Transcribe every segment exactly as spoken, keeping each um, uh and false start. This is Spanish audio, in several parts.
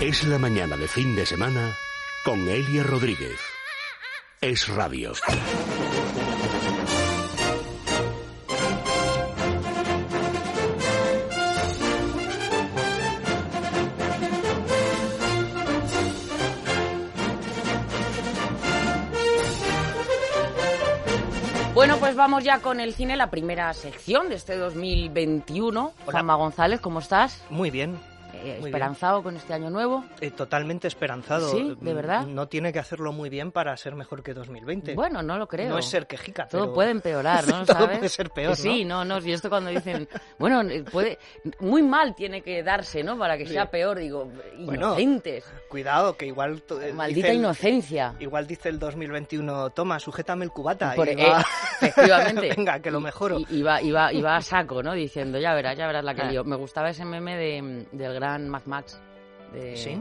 Es la mañana de fin de semana con Elia Rodríguez. Es Radio. Bueno, pues vamos ya con el cine, la primera sección de este dos mil veintiuno. Hola. Juanma González, ¿cómo estás? Muy bien. Eh, ¿Esperanzado bien con este año nuevo? Eh, totalmente esperanzado. ¿Sí? ¿De verdad? No tiene que hacerlo muy bien para ser mejor que dos mil veinte. Bueno, no lo creo. No es ser quejica, Todo pero... puede empeorar, ¿no? Todo ¿Sabes? puede ser peor, ¿no? Sí, no, no. Y esto cuando dicen, bueno, puede... Muy mal tiene que darse, ¿no? Para que sea peor, digo, inocentes. Bueno, cuidado, que igual... Eh, Maldita el, inocencia. Igual dice el dos mil veintiuno, toma, sujétame el cubata. Por, y eh, va... Efectivamente. Venga, que lo mejoro. Y, y, y, va, y, va, y va a saco, ¿no? Diciendo, ya verás, ya verás la que ah. lío. Me gustaba ese meme de, del gran Mad Max. De, ¿Sí?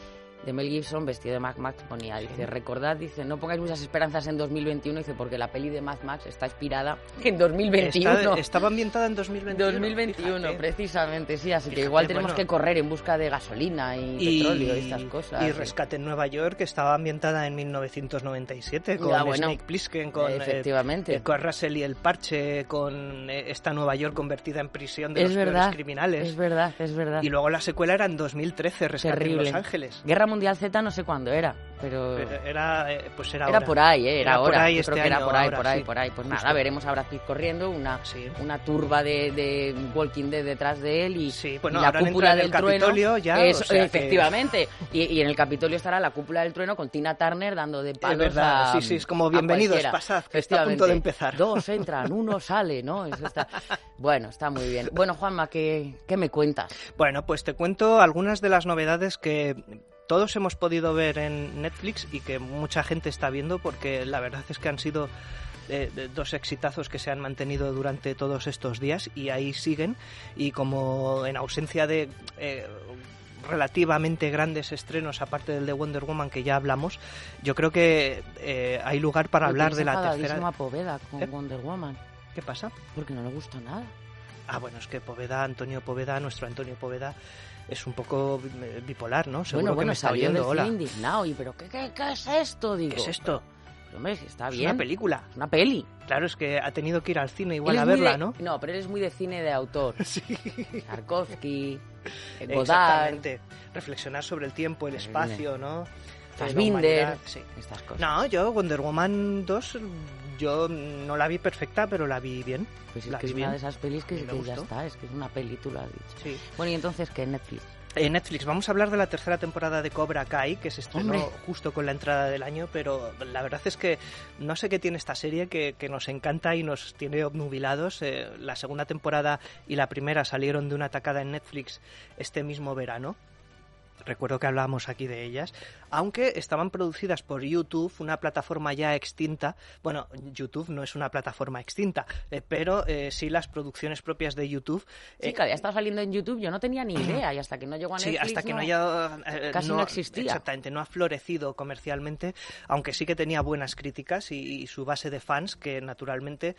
de Mel Gibson vestido de Mad Max, ponía, dice, sí. recordad, dice, no pongáis muchas esperanzas en dos mil veintiuno, dice, porque la peli de Mad Max está inspirada en dos mil veintiuno. Está, estaba ambientada en dos mil veintiuno. dos mil veintiuno, fíjate. Precisamente, sí, así Fíjate, que igual tenemos bueno. que correr en busca de gasolina y, y petróleo y estas cosas. Y sí. Rescate en Nueva York, que estaba ambientada en mil novecientos noventa y siete, con ya, bueno, Snake Plissken, con, efectivamente. eh, con Russell y el Parche, con eh, esta Nueva York convertida en prisión de es los verdad, peores criminales. Es verdad, es verdad. Y luego la secuela era en dos mil trece, Rescate Terrible. en Los Ángeles. Guerra Mundial Z no sé cuándo era, pero... Era, pues era, era ahora. por ahí, ¿eh? Era, era ahora. por ahí Yo este creo que era año, por ahí, ahora, por ahí, sí. por ahí. Pues Justo. nada, veremos a Brad Pitt corriendo, una, sí. una turba de, de Walking Dead detrás de él y, sí, bueno, y la cúpula del trueno. Ya, Eso, o sea efectivamente. Que... Y, y en el Capitolio estará la cúpula del trueno con Tina Turner dando de palos es verdad, a, sí, sí, es como bienvenidos, pasad, que está a punto de empezar. Dos entran, uno sale, ¿no? Eso está... Bueno, está muy bien. Bueno, Juanma, ¿qué, qué me cuentas? Bueno, pues te cuento algunas de las novedades que... todos hemos podido ver en Netflix y que mucha gente está viendo, porque la verdad es que han sido eh, dos exitazos que se han mantenido durante todos estos días y ahí siguen. Y como en ausencia de eh, relativamente grandes estrenos, aparte del de Wonder Woman que ya hablamos, yo creo que eh, hay lugar para Pero hablar de la tercera. A Poveda con ¿Eh? Wonder Woman. ¿Qué pasa? Porque no le gusta nada. Ah, bueno, es que Poveda, Antonio Poveda, nuestro Antonio Poveda, es un poco bipolar, ¿no? Seguro bueno, bueno, que me está oyendo. Hola. Del indignado. ¿Y pero qué, qué, qué es esto? Digo. ¿Qué es esto? Pero, hombre, si está es bien. una película. Es una peli. Claro, es que ha tenido que ir al cine igual a verla, de, ¿no? No, pero él es muy de cine de autor. Sí. Tarkovsky, Godard. Exactamente. Reflexionar sobre el tiempo, el espacio, ¿no? Fassbinder, sí. Estas cosas. No, yo Wonder Woman dos, yo no la vi perfecta, pero la vi bien. Pues es la que es bien. una de esas pelis que, que ya está, es que es una peli, tú lo has dicho. Sí. Bueno, y entonces, ¿qué? Netflix. En Netflix vamos a hablar de la tercera temporada de Cobra Kai, que se estrenó ¡Hombre! Justo con la entrada del año, pero la verdad es que no sé qué tiene esta serie que, que nos encanta y nos tiene obnubilados. Eh, la segunda temporada y la primera salieron de una tacada en Netflix este mismo verano. Recuerdo que hablábamos aquí de ellas, aunque estaban producidas por YouTube, una plataforma ya extinta. Bueno, YouTube no es una plataforma extinta, eh, pero eh, sí las producciones propias de YouTube. Sí, eh, que había estado saliendo en YouTube, yo no tenía ni idea, y hasta que no llegó a Netflix, sí, hasta que no, no haya, eh, casi no, no existía. Exactamente, no ha florecido comercialmente, aunque sí que tenía buenas críticas y, y su base de fans, que naturalmente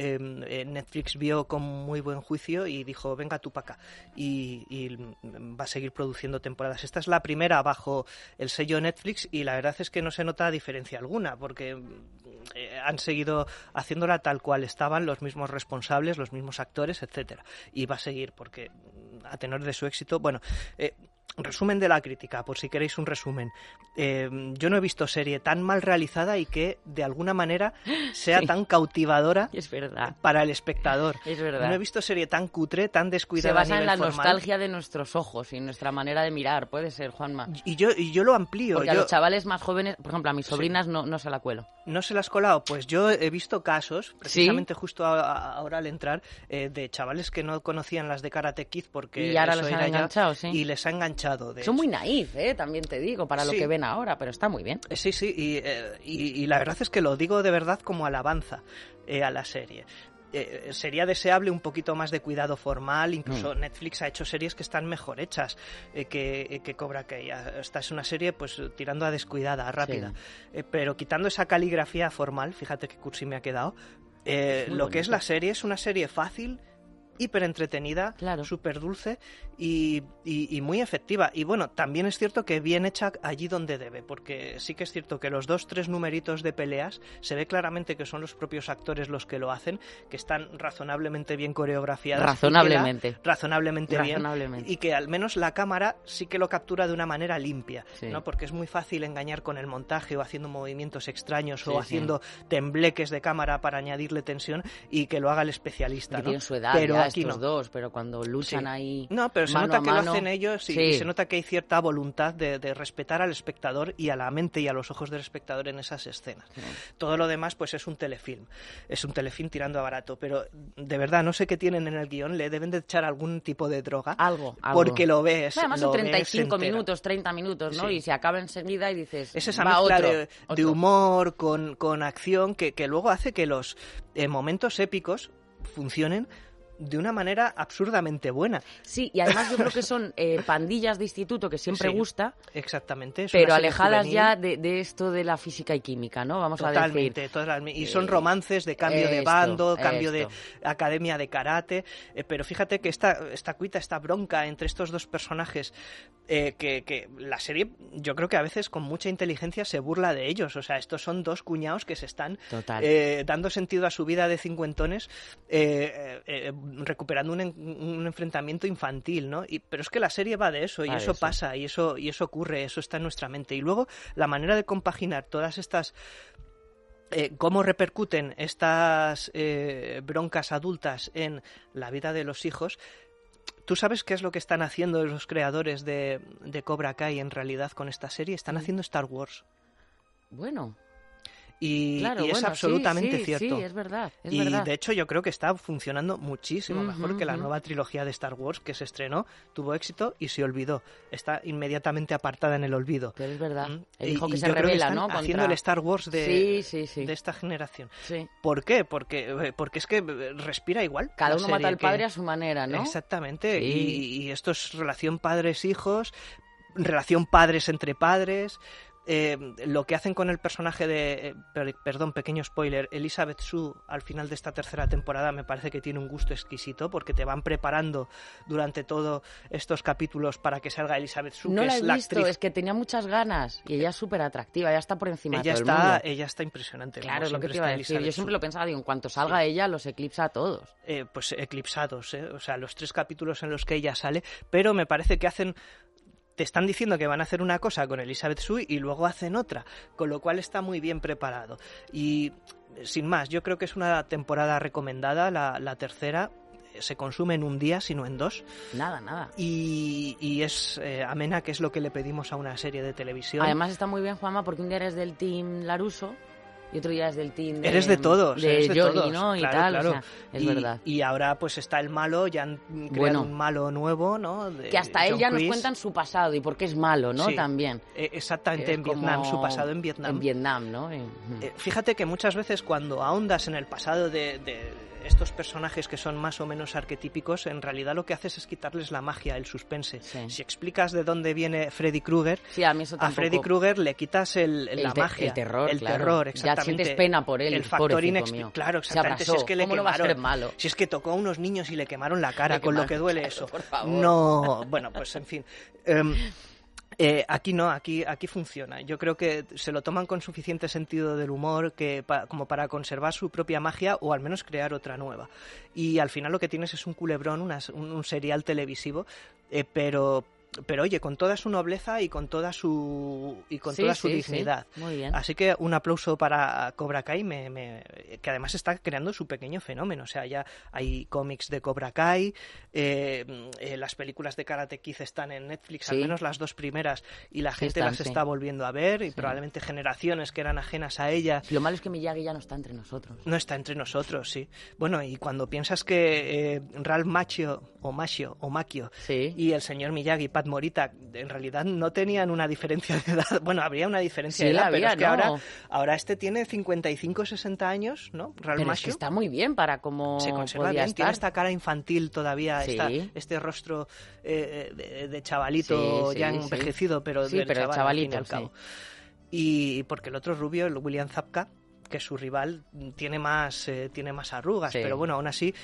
eh, Netflix vio con muy buen juicio y dijo, venga tú para acá, y, y va a seguir produciendo temporadas. Esta es la primera bajo el sello Netflix y la verdad es que no se nota diferencia alguna, porque eh, han seguido haciéndola tal cual estaban, los mismos responsables, los mismos actores, etcétera. Y va a seguir, porque a tenor de su éxito, bueno, eh, resumen de la crítica, por si queréis un resumen. Eh, yo no he visto serie tan mal realizada y que de alguna manera sea sí. tan cautivadora es verdad. para el espectador. Es verdad. No he visto serie tan cutre, tan descuidada. Se basa a nivel en la formal. nostalgia de nuestros ojos y nuestra manera de mirar, puede ser, Juanma. Y yo, y yo lo amplío. Porque yo... a los chavales más jóvenes, por ejemplo, a mis sobrinas sí. no, no se la cuelo. ¿No se las has colado? Pues yo he visto casos, precisamente ¿sí? justo a, a, ahora al entrar, eh, de chavales que no conocían las de Karate Kid porque y ahora eso los era han enganchado, ya, sí. Y les ha enganchado. De Son hecho. muy naif, ¿eh? También te digo, para sí. lo que ven ahora, pero está muy bien. Sí, sí, y, eh, y, y la verdad es que lo digo de verdad como alabanza eh, a la serie. Eh, sería deseable un poquito más de cuidado formal, incluso mm. Netflix ha hecho series que están mejor hechas eh, que, eh, que Cobra Kai. Esta es una serie pues tirando a descuidada, rápida, sí. eh, pero quitando esa caligrafía formal, fíjate qué cursi me ha quedado, eh, lo bonito. Que es la serie es una serie fácil hiper entretenida, claro. súper dulce y, y, y muy efectiva. Y bueno, también es cierto que bien hecha allí donde debe, porque sí que es cierto que los dos, tres numeritos de peleas se ve claramente que son los propios actores los que lo hacen, que están razonablemente bien coreografiadas. Razonablemente. La, razonablemente, razonablemente bien. Y que al menos la cámara sí que lo captura de una manera limpia, sí. ¿no? Porque es muy fácil engañar con el montaje o haciendo movimientos extraños sí, o haciendo sí. tembleques de cámara para añadirle tensión y que lo haga el especialista, que ¿no? tienen su edad pero ya aquí estos no. dos, pero cuando luchan sí. ahí No, pero se mano nota a que mano, lo hacen ellos y, sí. y se nota que hay cierta voluntad de, de respetar al espectador y a la mente y a los ojos del espectador en esas escenas. Sí. Todo lo demás pues es un telefilm, es un telefilm tirando a barato, pero de verdad no sé qué tienen en el guión, le deben de echar algún tipo de droga. Algo, algo. Porque lo ves. Además lo son treinta y cinco ves minutos, treinta minutos, ¿no? Sí. Y se acaba enseguida y dices, es esa va mezcla otro, de, otro. de humor con, con acción que, que luego hace que los eh, momentos épicos funcionen de una manera absurdamente buena. Sí, y además yo creo que son eh, pandillas de instituto que siempre sí, gusta, exactamente, pero alejadas ya de, de esto de la física y química, ¿no? Vamos totalmente, a decir. Totalmente, y son romances de cambio esto, de bando, cambio esto. de academia de karate, eh, pero fíjate que esta, esta cuita, esta bronca entre estos dos personajes, eh, que, que la serie yo creo que a veces con mucha inteligencia se burla de ellos, o sea, estos son dos cuñados que se están eh, dando sentido a su vida de cincuentones, eh, eh, recuperando un un enfrentamiento infantil, ¿no? Y, pero es que la serie va de eso, y ah, eso, eso pasa, y eso, y eso ocurre, eso está en nuestra mente. Y luego la manera de compaginar todas estas... Eh, cómo repercuten estas eh, broncas adultas en la vida de los hijos. ¿Tú sabes qué es lo que están haciendo los creadores de, de Cobra Kai en realidad con esta serie? Están haciendo Star Wars. Bueno... Y, claro, y es bueno, absolutamente sí, sí, cierto. Sí, es verdad, es y verdad. de hecho yo creo que está funcionando muchísimo uh-huh, mejor que la uh-huh. nueva trilogía de Star Wars que se estrenó, tuvo éxito y se olvidó. Está inmediatamente apartada en el olvido. Pero es verdad. ¿Mm? El hijo y, que y se yo creo revela, que están ¿no? Contra... haciendo el Star Wars de, sí, sí, sí. de esta generación. Sí. ¿Por qué? Porque, porque es que respira igual. Cada uno mata al padre que... a su manera, ¿no? Exactamente. Sí. Y, y esto es relación padres-hijos, relación padres entre padres... Eh, lo que hacen con el personaje de, eh, per, perdón, pequeño spoiler, Elizabeth Shue al final de esta tercera temporada me parece que tiene un gusto exquisito porque te van preparando durante todos estos capítulos para que salga Elizabeth Shue, no que la es he la visto, actriz. Es que tenía muchas ganas y ella es súper atractiva, ella está por encima ella de todo está, el mundo. Ella está impresionante. Claro, es lo que te iba a decir, yo siempre lo pensaba, digo, en cuanto salga sí. ella los eclipsa a todos. Eh, pues eclipsados, ¿eh? O sea, los tres capítulos en los que ella sale, pero me parece que hacen... Te están diciendo que van a hacer una cosa con Elizabeth Shue y luego hacen otra, con lo cual está muy bien preparado. Y sin más, yo creo que es una temporada recomendada, la, la tercera. Se consume en un día, sino en dos. Nada, nada. Y, y es eh, amena, que es lo que le pedimos a una serie de televisión. Además está muy bien, Juanma, porque un día eres del team Laruso y otro día es del team de, eres de todos, de eres de Johnny, todos, ¿no? Y claro, tal, claro. O sea, es y, verdad. Y ahora pues está el malo, ya han creado bueno, un malo nuevo, ¿no? De que hasta John él ya Kreese. Nos cuentan su pasado y por qué es malo, ¿no? Sí, también. Eh, exactamente, en Vietnam, como... su pasado en Vietnam. En Vietnam, ¿no? Eh, fíjate que muchas veces cuando ahondas en el pasado de... de estos personajes que son más o menos arquetípicos, en realidad lo que haces es quitarles la magia, el suspense. Sí. Si explicas de dónde viene Freddy Krueger, sí, a, mí eso a Freddy Krueger le quitas el, el, el la te, magia, el terror, el claro. terror, exactamente. Ya sientes pena por él, el factor inexplicable. Claro, exactamente. Si es que le ¿Cómo quemaron, no va a ser malo? Si es que tocó a unos niños y le quemaron la cara, con lo que duele claro, eso. Por favor. No, bueno, pues en fin. Um, Eh, aquí no, aquí, aquí funciona. Yo creo que se lo toman con suficiente sentido del humor que pa, como para conservar su propia magia o al menos crear otra nueva. Y al final lo que tienes es un culebrón, una, un, un serial televisivo, eh, pero... pero oye, con toda su nobleza y con toda su y con sí, toda su sí, dignidad. Sí. Muy bien. Así que un aplauso para Cobra Kai, me, me, que además está creando su pequeño fenómeno. O sea, ya hay cómics de Cobra Kai, eh, eh, las películas de Karate Kid están en Netflix, sí. al menos las dos primeras, y la sí gente están, las sí. está volviendo a ver, y sí. probablemente generaciones que eran ajenas a ella. Lo malo es que Miyagi ya no está entre nosotros. No está entre nosotros, sí. Bueno, y cuando piensas que eh, Ralph Macchio, o Macchio, o Macchio, sí. y el señor Miyagi, Pat Morita, en realidad no tenían una diferencia de edad. Bueno, habría una diferencia sí, de edad, había, pero es que no. ahora, ahora este tiene cincuenta y cinco, sesenta años, ¿no? Ralph pero Macchio. Es que está muy bien para cómo se conserva podía bien, estar. Tiene esta cara infantil todavía, sí. esta, este rostro eh, de, de chavalito sí, ya sí, envejecido, sí. pero sí, del pero chaval, chavalito, al fin y al cabo. Sí. Y porque el otro rubio, el William Zabka, que es su rival, tiene más, eh, tiene más arrugas, sí. pero bueno, aún así...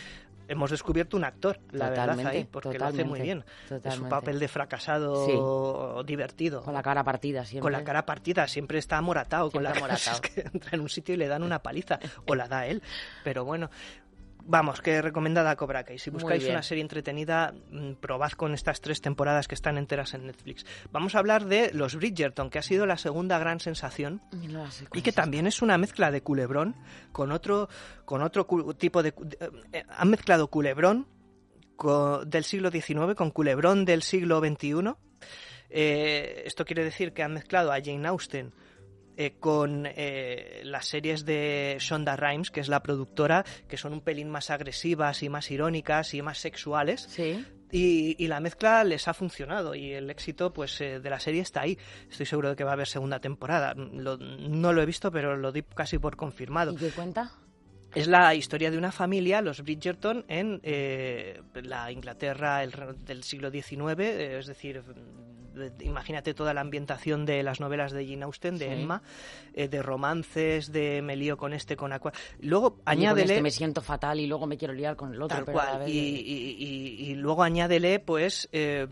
hemos descubierto un actor, la Totalmente, verdad, ahí, porque lo hace muy bien. Totalmente. Es un papel de fracasado sí. divertido. Con la cara partida siempre. Con la cara partida, siempre está amoratado. Siempre con la amoratado. Cara, es que entra en un sitio y le dan una paliza, o la da él. Pero bueno... Vamos, que recomendada Cobra Kai. Si buscáis una serie entretenida, probad con estas tres temporadas que están enteras en Netflix. Vamos a hablar de Los Bridgerton, que ha sido la segunda gran sensación no sé y que también es una mezcla de Culebrón con otro, con otro tipo de... Eh, han mezclado Culebrón con, del siglo diecinueve con Culebrón del siglo veintiuno. Eh, esto quiere decir que han mezclado a Jane Austen Eh, con eh, las series de Shonda Rhimes, que es la productora, que son un pelín más agresivas y más irónicas y más sexuales. Sí. Y, y la mezcla les ha funcionado y el éxito pues eh, de la serie está ahí. Estoy seguro de que va a haber segunda temporada. Lo, no lo he visto, pero lo di casi por confirmado. ¿Y qué cuenta? Es la historia de una familia, los Bridgerton, en eh, la Inglaterra el, del siglo diecinueve, eh, es decir, imagínate toda la ambientación de las novelas de Jane Austen, de sí. Emma, eh, de romances, de me lío con este, con aquel. Luego y añádele... Con este me siento fatal y luego me quiero liar con el otro. Tal pero cual, a la vez y, de... y, y, y luego añádele, pues, eh,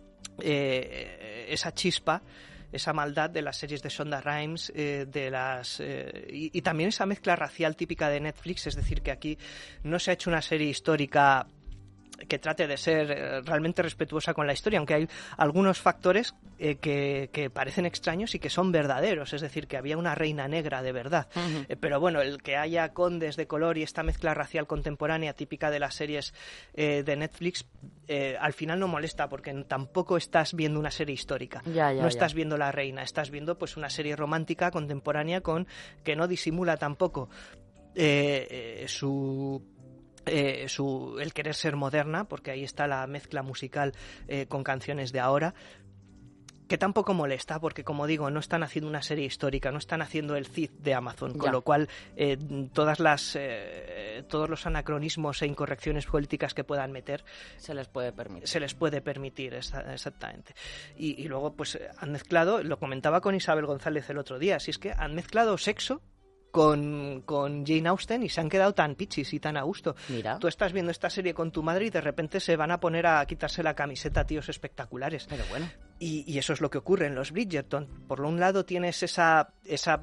eh, esa chispa, esa maldad de las series de Shonda Rhimes, eh, de las eh, y, y también esa mezcla racial típica de Netflix, es decir, que aquí no se ha hecho una serie histórica que trate de ser eh, realmente respetuosa con la historia, aunque hay algunos factores eh, que, que parecen extraños y que son verdaderos, es decir, que había una reina negra de verdad. Uh-huh. Eh, pero bueno, el que haya condes de color y esta mezcla racial contemporánea típica de las series eh, de Netflix, eh, al final no molesta, porque tampoco estás viendo una serie histórica. Ya, ya, no estás ya. viendo la reina, estás viendo pues una serie romántica contemporánea con que no disimula tampoco eh, eh, su... Eh, su, el querer ser moderna, porque ahí está la mezcla musical eh, con canciones de ahora, que tampoco molesta, porque como digo, no están haciendo una serie histórica, no están haciendo el Cid de Amazon, con ya. lo cual eh, todas las eh, todos los anacronismos e incorrecciones políticas que puedan meter se les puede permitir. Se les puede permitir, exactamente. Y, y luego pues han mezclado, lo comentaba con Isabel González el otro día, si es que han mezclado sexo Con, con Jane Austen y se han quedado tan pichis y tan a gusto. Mira. Tú estás viendo esta serie con tu madre y de repente se van a poner a quitarse la camiseta tíos espectaculares. Pero bueno. Y, y eso es lo que ocurre en los Bridgerton. Por un lado tienes esa... esa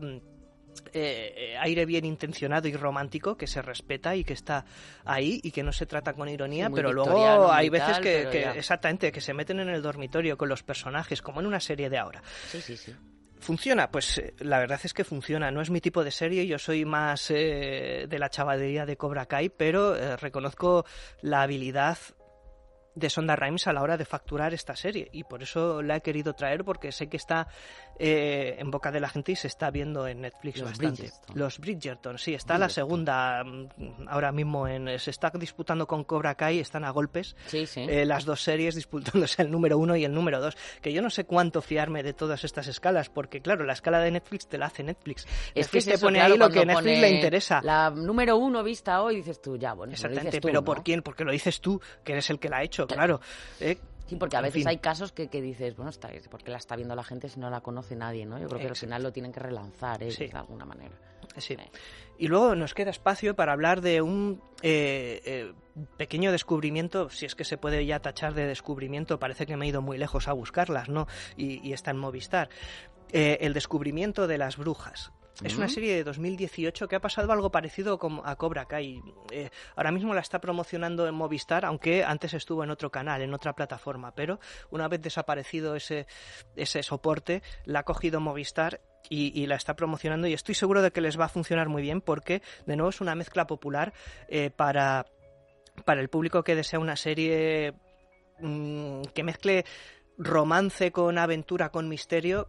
Eh, aire bien intencionado y romántico que se respeta y que está ahí y que no se trata con ironía, sí, pero luego hay veces que, que exactamente que se meten en el dormitorio con los personajes como en una serie de ahora. Sí, sí, sí. ¿Funciona? Pues eh, la verdad es que funciona. No es mi tipo de serie, yo soy más eh, de la chavalería de Cobra Kai, pero eh, reconozco la habilidad de Shonda Rhimes a la hora de facturar esta serie y por eso la he querido traer, porque sé que está eh, en boca de la gente y se está viendo en Netflix Los bastante. Bridgerton. Los Bridgerton, sí, está Bridgerton. La segunda ahora mismo, en se está disputando con Cobra Kai, están a golpes sí, sí. Eh, las dos series disputándose el número uno y el número dos, que yo no sé cuánto fiarme de todas estas escalas, porque claro, la escala de Netflix te la hace Netflix. Es Netflix que es te eso, pone claro, ahí lo que cuando Netflix pone le interesa. La número uno vista hoy, dices tú, ya, bueno, exactamente, lo dices tú, pero ¿no? ¿por quién? Porque lo dices tú, que eres el que la ha hecho, claro. Eh, Sí, porque a en veces fin. hay casos que, que dices, bueno, está, porque la está viendo la gente si no la conoce nadie, ¿no? Yo creo que Exacto. al final lo tienen que relanzar, ¿eh? Sí. De alguna manera. Sí. Sí. Y luego nos queda espacio para hablar de un eh, eh, pequeño descubrimiento, si es que se puede ya tachar de descubrimiento, parece que me he ido muy lejos a buscarlas, ¿no? Y, y está en Movistar. Eh, el descubrimiento de las brujas. Es una serie de dos mil dieciocho que ha pasado algo parecido con, a Cobra Kai. Eh, ahora mismo la está promocionando en Movistar, aunque antes estuvo en otro canal, en otra plataforma. Pero una vez desaparecido ese, ese soporte, la ha cogido Movistar y, y la está promocionando. Y estoy seguro de que les va a funcionar muy bien porque, de nuevo, es una mezcla popular eh, para, para el público que desea una serie mmm, que mezcle romance con aventura, con misterio,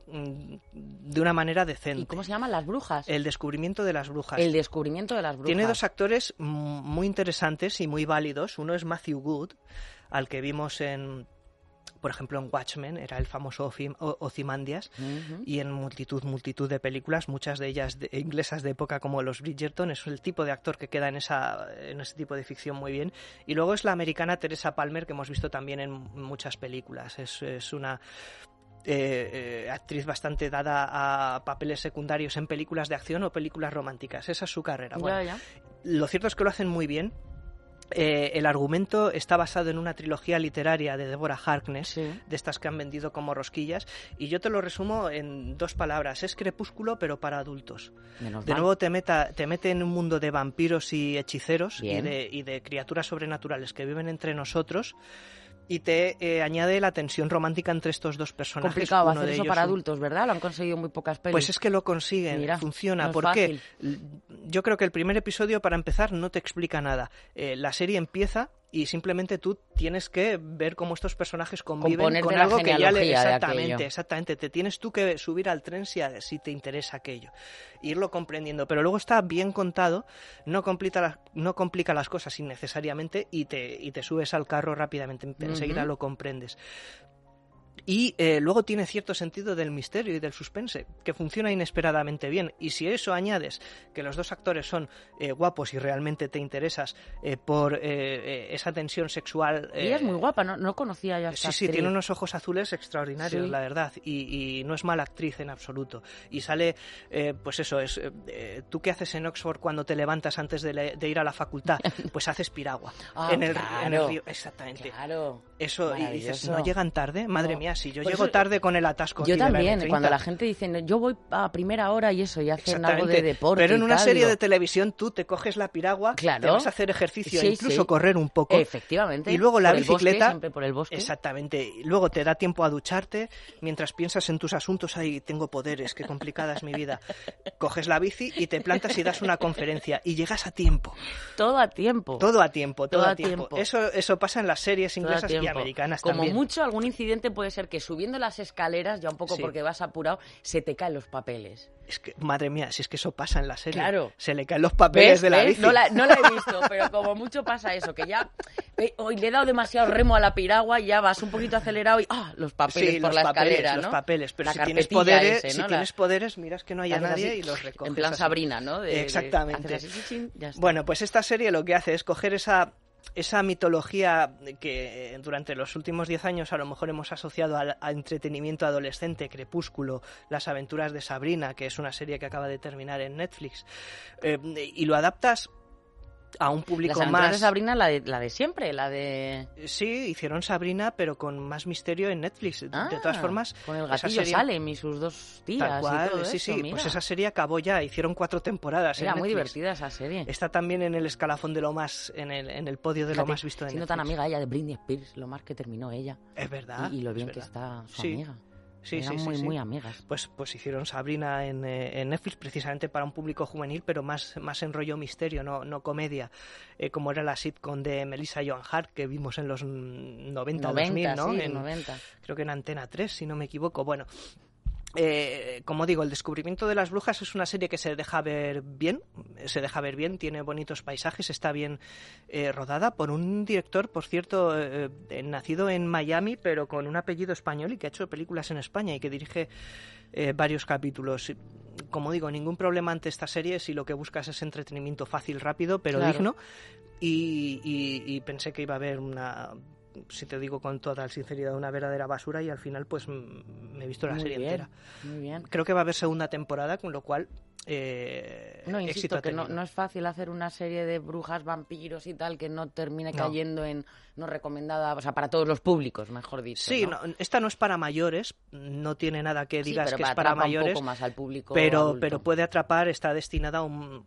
de una manera decente. ¿Y cómo se llaman? Las brujas. El descubrimiento de las brujas. El descubrimiento de las brujas. Tiene dos actores muy interesantes y muy válidos. Uno es Matthew Good, al que vimos en, por ejemplo, en Watchmen, era el famoso Ozymandias, uh-huh. y en multitud, multitud de películas, muchas de ellas de, inglesas de época como los Bridgerton. Es el tipo de actor que queda en, esa, en ese tipo de ficción muy bien. Y luego es la americana Teresa Palmer, que hemos visto también en muchas películas. Es, es una... Eh, eh, actriz bastante dada a papeles secundarios en películas de acción o películas románticas. Esa es su carrera. Bueno, ya, ya. Lo cierto es que lo hacen muy bien. Eh, el argumento está basado en una trilogía literaria de Deborah Harkness, Sí. de estas que han vendido como rosquillas, y yo te lo resumo en dos palabras: es Crepúsculo pero para adultos. Menos De mal. nuevo te, meta, te mete en un mundo de vampiros y hechiceros y Bien. de, y de criaturas sobrenaturales que viven entre nosotros, y te eh, añade la tensión romántica entre estos dos personajes. Complicado uno hacer de eso ellos para un- adultos, ¿verdad? Lo han conseguido muy pocas pelis. Pues es que lo consiguen, Mira, funciona. no es ¿Por qué? fácil. L- Yo creo que el primer episodio, para empezar, no te explica nada. Eh, la serie empieza y simplemente tú tienes que ver cómo estos personajes conviven Componerte con la algo que ya le... genealogía de Exactamente, aquello. exactamente. Te tienes tú que subir al tren si, a- si te interesa aquello. Irlo comprendiendo. Pero luego está bien contado, no complica, las- no complica las cosas innecesariamente y te, y te subes al carro rápidamente. Enseguida Ujú. lo comprendes. Y eh, luego tiene cierto sentido del misterio y del suspense, que funciona inesperadamente bien. Y si a eso añades que los dos actores son eh, guapos y realmente te interesas eh, por eh, eh, esa tensión sexual... eh, Ella es muy guapa, no, no conocía ya a esta Sí, sí, actriz. tiene unos ojos azules extraordinarios, Sí. la verdad, y, y no es mala actriz en absoluto. Y sale, eh, pues eso, es eh, eh, ¿tú qué haces en Oxford cuando te levantas antes de, le- de ir a la facultad? Pues haces piragua. Ah, en, el, claro. en el río, exactamente. Claro. Eso, y dices, Maravilloso. ¿no llegan tarde? Madre No. mía, si yo Por llego eso- tarde con el atasco Yo aquí de la también, eme treinta. cuando la gente dice, "No, yo voy a primera hora y eso, y hacen algo de Exactamente. deporte Pero en y una tal", serie digo, de televisión tú te coges la piragua, Claro. te vas a hacer ejercicio, Sí, e incluso sí. correr un poco. Efectivamente. Y luego la por el bosque, bicicleta... siempre por el bosque. Exactamente. Y luego te da tiempo a ducharte mientras piensas en tus asuntos. Ay, tengo poderes, qué complicada es mi vida. Coges la bici y te plantas y das una conferencia. Y llegas a tiempo. Todo a tiempo. Todo a tiempo, todo, Todo a a tiempo. tiempo. Eso, eso pasa en las series Todo a inglesas y tiempo. americanas Como también. mucho, algún incidente puede ser que subiendo las escaleras, ya un poco Sí. porque vas apurado, se te caen los papeles. Es que, madre mía, si es que eso pasa en la serie. Claro. Se le caen los papeles ¿Ves? de la ¿Ves? bici. No la, no la he visto, pero como mucho pasa eso, que ya eh, hoy le he dado demasiado remo a la piragua y ya vas un poquito acelerado y ¡ah! Los papeles Sí, por los la papeles, escalera, ¿no? los papeles. Pero La si tienes carpetilla poderes, ese, si ¿no? La- tienes poderes, miras que no haya haces nadie así, y los recoges. En plan así. Sabrina, ¿no? De- de- Exactamente. haces así, chin, chin, ya está. Bueno, pues esta serie lo que hace es coger esa, esa mitología que eh, durante los últimos diez años a lo mejor hemos asociado al, a entretenimiento adolescente, Crepúsculo, Las aventuras de Sabrina, que es una serie que acaba de terminar en Netflix, eh, y lo adaptas a un público Las aventuras más... de Sabrina, la de, la de siempre, la de... Sí, hicieron Sabrina, pero con más misterio en Netflix. Ah, de todas formas, con el esa gatillo serie- Salem y sus dos tías Tal cual, y todo sí, eso, sí, mira. pues esa serie acabó ya, hicieron cuatro temporadas. en Era muy Netflix. divertida esa serie. Está también en el escalafón de lo más, en el, en el podio de Fíjate, lo más visto de siendo Netflix. tan amiga ella de Britney Spears, lo más que terminó ella. Es verdad. Y, y lo es bien que verdad. está su Sí. amiga. Sí, Eran sí, sí, muy, sí. muy amigas. Pues, pues hicieron Sabrina en, eh, en Netflix precisamente para un público juvenil, pero más, más en rollo misterio, no, no comedia, eh, como era la sitcom de Melissa Joan Hart que vimos en los mm, noventa, dos mil, noventa, ¿no? sí, En- noventa. Creo que en Antena tres, si no me equivoco. Bueno, eh, como digo, El descubrimiento de las brujas es una serie que se deja ver bien, se deja ver bien, tiene bonitos paisajes, está bien eh, rodada por un director, por cierto, eh, eh, nacido en Miami, pero con un apellido español y que ha hecho películas en España y que dirige eh, varios capítulos. Como digo, ningún problema ante esta serie si lo que buscas es entretenimiento fácil, rápido, pero Claro. digno. Y, y- y pensé que iba a haber una, si te digo con toda sinceridad, una verdadera basura y al final pues mm, me he visto la Muy serie bien, entera. muy bien. Creo que va a haber segunda temporada, con lo cual eh, No, éxito insisto, ha que no, tenido. no es fácil hacer una serie de brujas, vampiros y tal que no termine No. cayendo en no recomendada, o sea, para todos los públicos, mejor dicho. Sí, ¿no? no, esta no es para mayores, no tiene nada que Sí, digas pero que es atrapa para mayores, un poco más al público pero, adulto. pero puede atrapar, está destinada a un...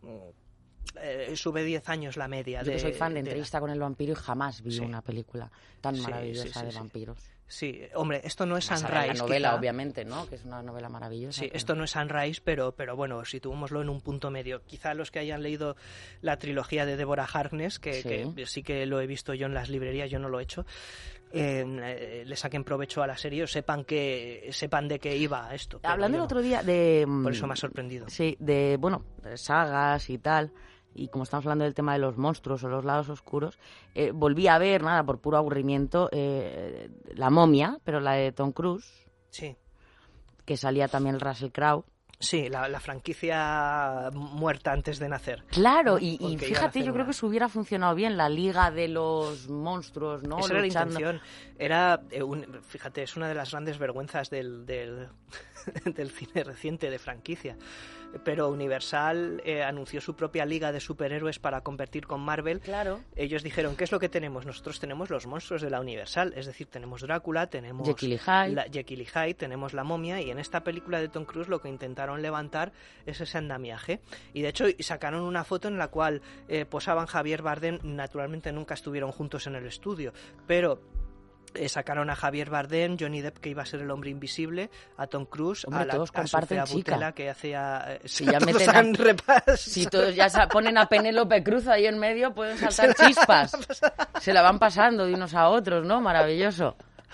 eh, sube diez años la media. Yo de, que soy fan de de la- Entrevista con el vampiro y jamás vi Sí. una película tan Sí, maravillosa sí, sí, de sí. vampiros. Sí, hombre, esto no es Más allá de Sunrise, la novela, quizá. obviamente, ¿no? Que es una novela maravillosa. Sí, pero- esto no es Sunrise, pero, pero bueno, situémoslo en un punto medio. Quizá los que hayan leído la trilogía de Deborah Harkness, que Sí. que sí que lo he visto yo en las librerías, yo no lo he hecho, eh, eh, le saquen provecho a la serie o sepan que sepan de qué iba esto. pero Hablando yo el no. otro día de... Por eso me ha sorprendido. Sí, de, bueno, de sagas y tal, y como estamos hablando del tema de los monstruos o los lados oscuros, eh, volví a ver, nada, por puro aburrimiento, eh, La momia, pero la de Tom Cruise, Sí, que salía también Russell Crowe. Sí, la, la franquicia muerta antes de nacer. Claro, ¿no? y, y Porque fíjate, iban a yo creo hacer que eso hubiera funcionado bien, la Liga de los Monstruos, ¿no? Esa era la Luchando. intención. Era, eh, un, fíjate, es una de las grandes vergüenzas del, del, del cine reciente de franquicia. Pero Universal eh, anunció su propia liga de superhéroes para competir con Marvel. Claro. Ellos dijeron, ¿qué es lo que tenemos? Nosotros tenemos los monstruos de la Universal, es decir, tenemos Drácula, tenemos Jekyll y Hyde. la, Jekyll y Hyde, tenemos la momia, y en esta película de Tom Cruise lo que intentaron levantar es ese andamiaje. Y de hecho sacaron una foto en la cual eh, posaban Javier Bardem, naturalmente nunca estuvieron juntos en el estudio, pero Eh, sacaron a Javier Bardem, Johnny Depp, que iba a ser el hombre invisible, a Tom Cruise, Hombre, a, la, todos a comparten Sofía chica. Boutella, que hacía... Eh, Si ya todos meten a- han repas. Si todos ya sa- ponen a Penélope Cruz ahí en medio, pueden saltar chispas. Se la van pasando de unos a otros, ¿no? Maravilloso.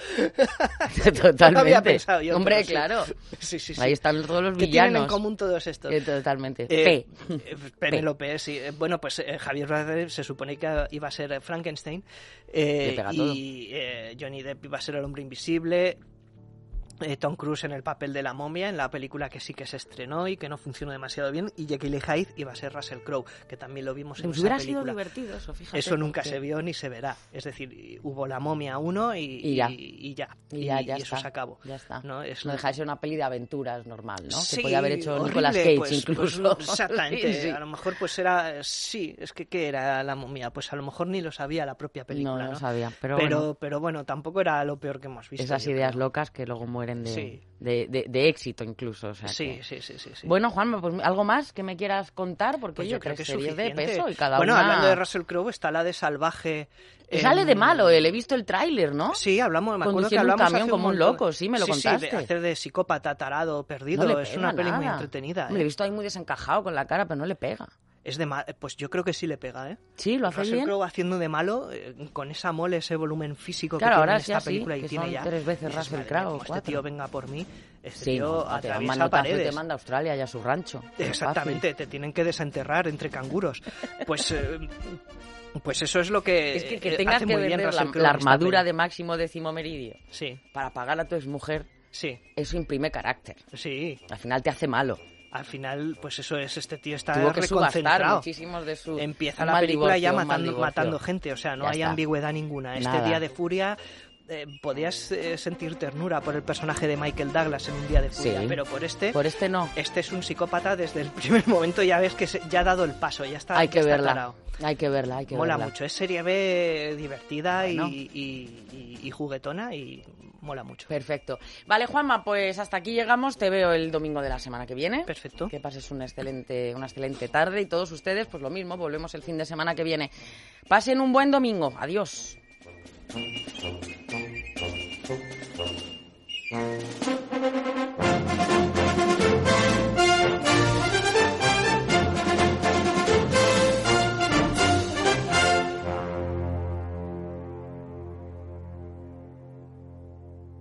Totalmente. No había pensado yo, Hombre, pero sí. claro. Sí, sí, sí. Ahí están todos los ¿Qué villanos. tienen en común todos estos? Eh, totalmente. Eh, P. eh, Penélope, sí. Eh, Bueno, pues eh, Javier Bardem se supone que iba a ser eh, Frankenstein, eh, Le pega y eh, Johnny Depp iba a ser el hombre invisible. eh, Tom Cruise en el papel de la momia, en la película que sí que se estrenó y que no funcionó demasiado bien, y Jekyll y Hyde iba a ser Russell Crowe, que también lo vimos en Pues esa hubiera película. sido divertido eso, fíjate. Eso nunca porque- se vio ni se verá. Es decir, hubo la momia uno y, Y ya. y, y ya. Y ya, ya y eso está. se acabó. Ya está. ¿no? Es No la- deja de ser una peli de aventuras normal, ¿no? Sí, que podía haber hecho horrible, Nicolas Cage pues, incluso. pues, exactamente. Sí, sí. A lo mejor pues era... Sí, es que ¿qué era la momia? Pues a lo mejor ni lo sabía la propia película, No, ¿no? no sabía, pero, pero, bueno, pero bueno, tampoco era lo peor que hemos visto. esas yo ideas creo. locas que luego mueren de, Sí. de, de- de éxito incluso. O sea Sí, que- sí, sí, sí, sí. Bueno, Juanma, pues algo más que me quieras contar, porque Pues oye, yo creo tres que es series de suficiente. peso y cada bueno, una... hablando de Russell Crowe, está la de Salvaje. Y sale en- de malo, eh, le he visto el tráiler, ¿no? Sí, hablamos, me acuerdo que Conduciendo un hablamos camión hace como un montón. loco, sí, me lo Sí, contaste. Sí, de hacer de psicópata, tarado, perdido. No le es pega una peli muy nada. entretenida. Hombre, le he ¿eh? visto ahí muy desencajado con la cara, pero no le pega. Es de ma- Pues yo creo que sí le pega, ¿eh? Sí, lo hace Russell bien. Crowe haciendo de malo, eh, con esa mole, ese volumen físico Claro, que ahora tiene en sí, esta así, película y que tiene son ya. tres veces dices, Russell madre Crowe, mía, como cuatro. este tío venga por mí, este Sí, tío no, te da un atraviesa manotazo y paredes. te manda a Australia y a su rancho. Exactamente, te tienen que desenterrar entre canguros. Pues, eh, pues eso es lo que, Es que, que eh, tengas hace que muy bien vender la, Russell Crowe la en esta armadura peli. de máximo décimo meridio Sí, para pagar a tu exmujer, sí, eso imprime carácter. sí. Al final te hace malo. Al final, pues eso es, este tío está Tuvo que subastar reconcentrado. muchísimos de su... Empieza un la mal película divorcio, ya un mal matando, divorcio. matando gente, o sea, no Ya hay está. ambigüedad ninguna. Este Nada. Día de Furia, eh, podías eh, sentir ternura por el personaje de Michael Douglas en Un Día de Furia, Sí. pero por este, Por este no. este es un psicópata desde el primer momento, ya ves que se- ya ha dado el paso, ya está, Hay ya que está verla. tarao. Hay que verla, hay que Mola verla. mucho, es serie B divertida Bueno. y, y- y- y juguetona y mola mucho. Perfecto. Vale, Juanma, pues hasta aquí llegamos. Te veo el domingo de la semana que viene. Perfecto. Que pases una excelente, una excelente tarde y todos ustedes, pues lo mismo, volvemos el fin de semana que viene. Pasen un buen domingo. Adiós.